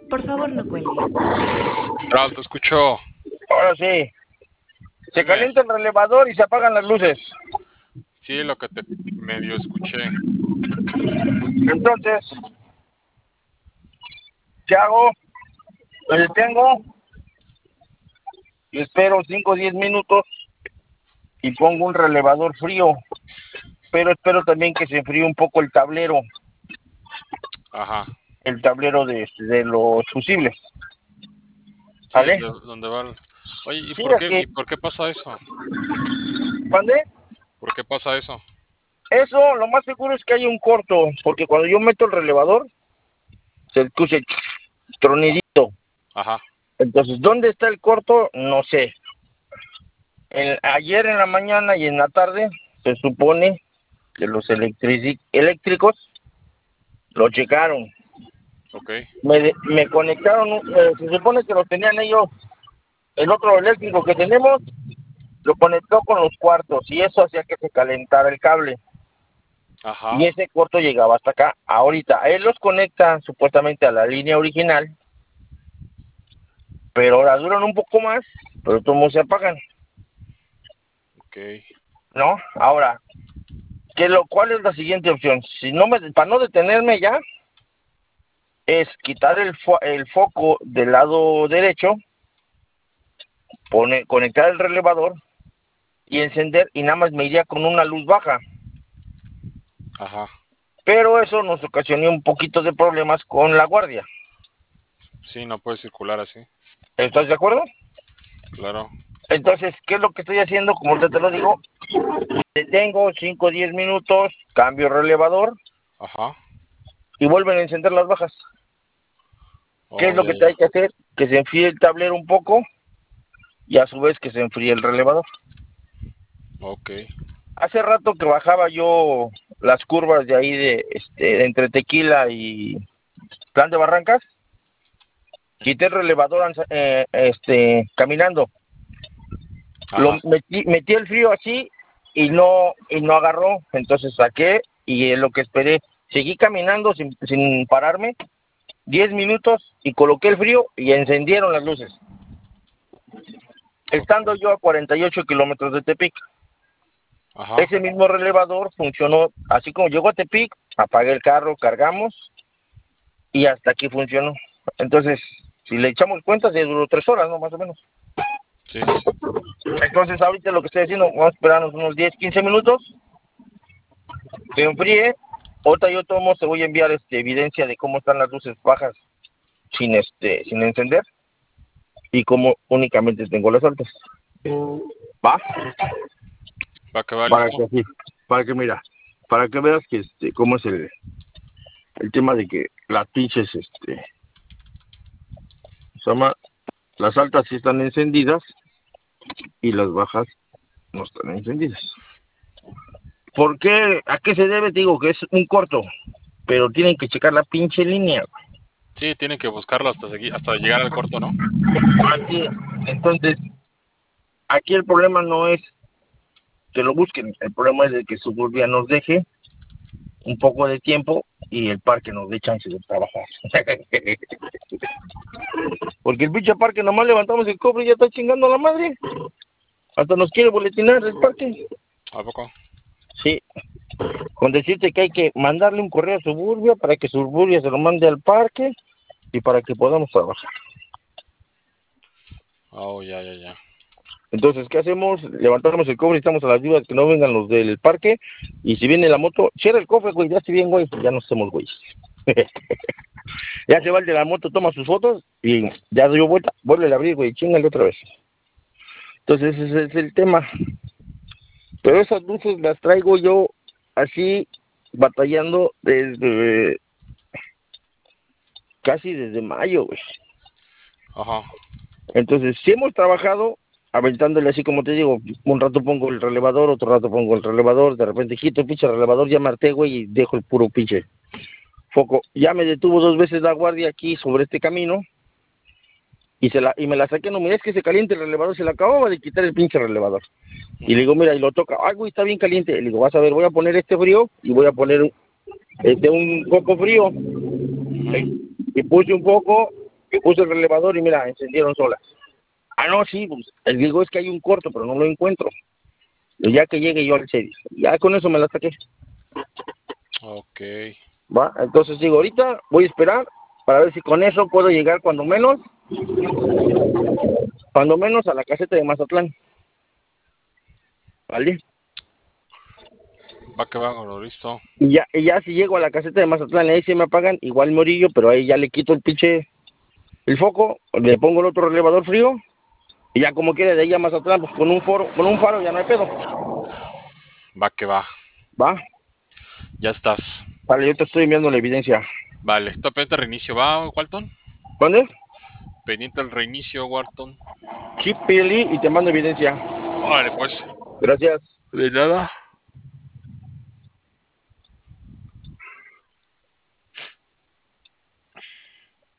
Por favor, no cuelgue. Claro, te escucho. Ahora sí. Se Dime. calienta el relevador y se apagan las luces. Sí, lo que te medio escuché. Entonces, ¿qué hago? Me detengo y espero 5 o 10 minutos y pongo un relevador frío. Pero espero también que se enfríe un poco el tablero. Ajá. El tablero de los fusibles. Sí, ¿Vale? ¿dónde va Oye, Sí, es que, ¿y por qué pasa eso? ¿mande? ¿Por qué pasa eso? Eso, lo más seguro es que hay un corto, porque cuando yo meto el relevador, se escucha el tronidito. Ajá. Entonces, ¿dónde está el corto? No sé. Ayer en la mañana y en la tarde, se supone que los eléctricos lo checaron. Ok. Me conectaron, se supone que lo tenían ellos, el otro eléctrico que tenemos, lo conectó con los cuartos y eso hacía que se calentara el cable. Ajá. Y ese corto llegaba hasta acá. Ahorita, él los conecta supuestamente a la línea original, pero ahora duran un poco más, pero todos se apagan, Ok. ¿no? Ahora, ¿cuál es la siguiente opción? Para no detenerme ya, es quitar el foco del lado derecho, conectar el relevador y encender, y nada más me iría con una luz baja. Ajá. Pero eso nos ocasionó un poquito de problemas con la guardia. Sí, no puede circular así. ¿Estás de acuerdo? Claro. Entonces, ¿qué es lo que estoy haciendo? Como ahorita te lo digo, detengo 5 o 10 minutos, cambio el relevador Ajá. y vuelven a encender las bajas. ¿Qué es Oh, lo ya, que te hay ya. que hacer? Que se enfríe el tablero un poco y a su vez que se enfríe el relevador. Ok. Hace rato que bajaba yo las curvas de ahí de entre Tequila y Plan de Barrancas, quité el relevador caminando. Ajá. Metí el frío así y no agarró. Entonces saqué y en lo que esperé, seguí caminando sin pararme 10 minutos y coloqué el frío y encendieron las luces. Estando Ok. yo a 48 kilómetros de Tepic. Ajá. Ese mismo relevador funcionó, así como llegó a Tepic, apagué el carro, cargamos y hasta aquí funcionó. Entonces, si le echamos cuenta, se duró 3 horas, ¿no? Más o menos. Sí, sí, sí. Entonces, ahorita lo que estoy haciendo, vamos a esperarnos unos 10, 15 minutos, que enfríe. Ahorita yo tomo, te voy a enviar evidencia de cómo están las luces bajas sin encender y cómo únicamente tengo las altas. ¿Va? Va que va, Para listo. que así, mira, para que veas que cómo es el tema de que las pinches, se llama, las altas sí están encendidas y las bajas no están encendidas. ¿Por qué? ¿A qué se debe? Te digo que es un corto, pero tienen que checar la pinche línea. Sí, tienen que buscarlo hasta llegar al corto, ¿no? Así es. Entonces, aquí el problema no es que lo busquen, el problema es de que Suburbia nos deje un poco de tiempo y el parque nos dé chance de trabajar. Porque el pinche parque nomás levantamos el cobre y ya está chingando a la madre. Hasta nos quiere boletinar el parque. ¿A poco? Sí, con decirte que hay que mandarle un correo a Suburbia para que Suburbia se lo mande al parque y para que podamos trabajar. Oh, ya, ya, ya. Entonces, ¿qué hacemos? Levantamos el cobre y estamos a las vivas que no vengan los del parque. Y si viene la moto, cierra el cofre, güey, ya estoy bien, güey. Ya no hacemos, güey. Ya se va el de la moto, toma sus fotos y ya dio vuelta, vuelve a abrir, güey, chingale otra vez. Entonces, ese es el tema. Pero esas luces las traigo yo así, batallando casi desde mayo, güey. Ajá. Entonces, si hemos trabajado aventándole así como te digo, un rato pongo el relevador, otro rato pongo el relevador, de repente quito el pinche relevador, ya me harté, güey, y dejo el puro pinche foco. Ya me detuvo 2 veces la guardia aquí sobre este camino y me la saqué, no, mira, es que se caliente el relevador, se le acababa de quitar el pinche relevador. Y le Ujú. digo, mira, y lo toca, ay, güey, está bien caliente. Le digo, vas a ver, voy a poner este frío y voy a poner un poco frío. Ujú. Y puse un poco Yo puse el relevador y mira, encendieron solas. Ah, no, sí, pues, digo, es que hay un corto, pero no lo encuentro. Y ya que llegue yo al servicio, ya con eso me la saqué. Ok. ¿Va? Entonces digo, ahorita voy a esperar para ver si con eso puedo llegar cuando menos a la caseta de Mazatlán. ¿Vale? Va que va, gordo, listo. Y ya si llego a la caseta de Mazatlán, ahí sí me apagan, igual morillo, pero ahí ya le quito el foco, le pongo el otro relevador frío, y ya como quiera de ahí a Mazatlán, pues con un faro ya no hay pedo. Va que va. ¿Va? Ya estás. Vale, yo te estoy enviando la evidencia. Vale, está pendiente el reinicio, ¿va, Walton? ¿Dónde? Pendiente el reinicio, Walton. Chip Pili y te mando evidencia. Órale, pues. Gracias. De nada.